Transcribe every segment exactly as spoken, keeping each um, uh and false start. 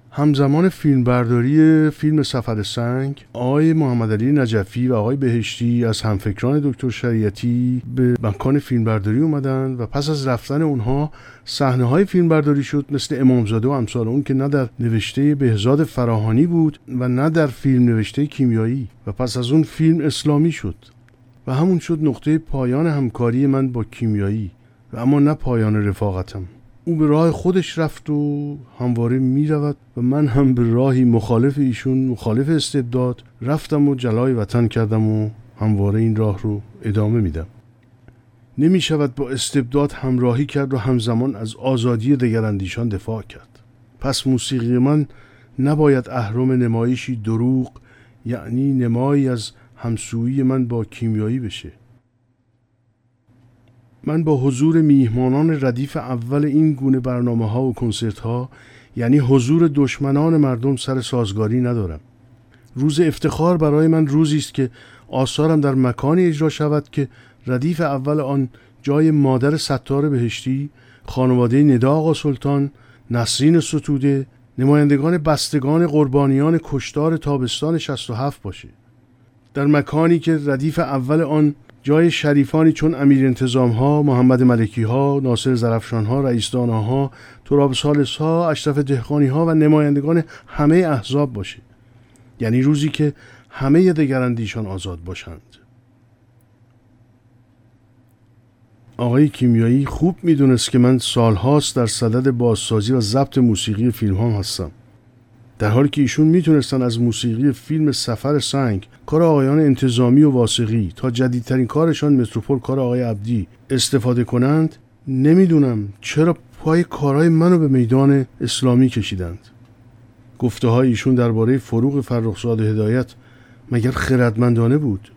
همزمان فیلمبرداری فیلم سفر سنگ، آقای محمدعلی نجفی و آقای بهشتی از همفکران دکتر شریعتی به مکان فیلمبرداری اومدن و پس از رفتن اونها صحنه‌های فیلمبرداری شد مثل امامزاده و امثال اون که نه در نوشته بهزاد فراهانی بود و نه در فیلم نوشته کیمیایی و پس از اون فیلم اسلامی شد و همون شد نقطه پایان همکاری من با کیمیایی و اما نه پایان رفاقتم. او به راه خودش رفت و همواره می رود و من هم به راهی مخالف ایشون، مخالف استبداد رفتم و جلای وطن کردم و همواره این راه رو ادامه میدم. نمی شود با استبداد همراهی کرد و همزمان از آزادی دگراندیشان دفاع کرد. پس موسیقی من نباید اهرم نمایشی دروغ، یعنی نمایی از همسویی من با کیمیایی بشه. من با حضور میهمانان ردیف اول این گونه برنامه ها و کنسرت ها، یعنی حضور دشمنان مردم، سر سازگاری ندارم. روز افتخار برای من روزی است که آثارم در مکانی اجرا شود که ردیف اول آن جای مادر ستار بهشتی، خانواده ندا آقا سلطان، نسرین ستوده، نمایندگان بستگان قربانیان کشتار تابستان شصت و هفت باشه. در مکانی که ردیف اول آن جای شریفانی چون امیر انتظام ها، محمد ملکی ها، ناصر زرفشان ها، رئیس دانا ها، تراب سالس ها، اشرف دهقانی ها و نمایندگان همه احزاب باشه. یعنی روزی که همه دگراندیشان آزاد باشند. آقای کیمیایی خوب میدونست که من سالهاست در صدد بازسازی و ضبط موسیقی فیلم هم هستم. در حالی که ایشون میتونستن از موسیقی فیلم سفر سنگ، کار آقایان انتظامی و واسقی، تا جدیدترین کارشان متروپول، کار آقای عبدی استفاده کنند، نمیدونم چرا پای کارهای منو به میدان اسلامی کشیدند. گفته های ایشون درباره فروغ فرخزاد هدایت مگر خردمندانه بود؟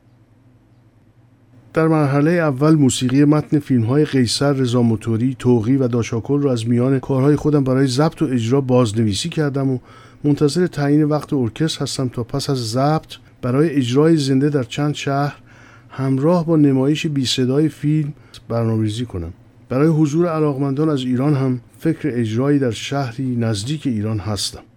در مرحله اول موسیقی متن فیلم‌های قیصر، رضا موتوری، توقی و داشاکل رو از میان کارهای خودم برای ضبط و اجرا بازنویسی کردم و منتظر تعیین وقت ارکستر هستم تا پس از ضبط برای اجرای زنده در چند شهر همراه با نمایش بی صدای فیلم برنامه‌ریزی کنم. برای حضور علاقمندان از ایران هم فکر اجرایی در شهری نزدیک ایران هستم.